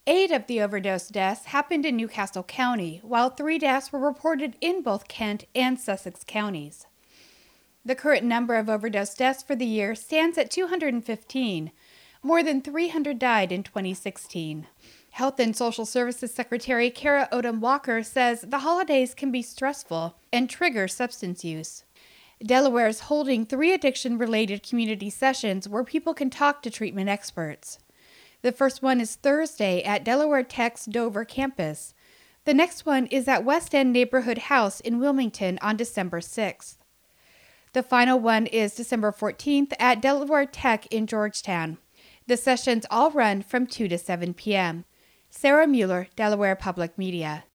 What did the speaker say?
8 of the overdose deaths happened in Newcastle County, while 3 deaths were reported in both Kent and Sussex counties. The current number of overdose deaths for the year stands at 215. More than 300 died in 2016. Health and Social Services Secretary Kara Odom Walker says the holidays can be stressful and trigger substance use. Delaware is holding 3 addiction-related community sessions where people can talk to treatment experts. The first one is Thursday at Delaware Tech's Dover campus. The next one is at West End Neighborhood House in Wilmington on December 6th. The final one is December 14th at Delaware Tech in Georgetown. The sessions all run from 2 to 7 p.m. Sarah Mueller, Delaware Public Media.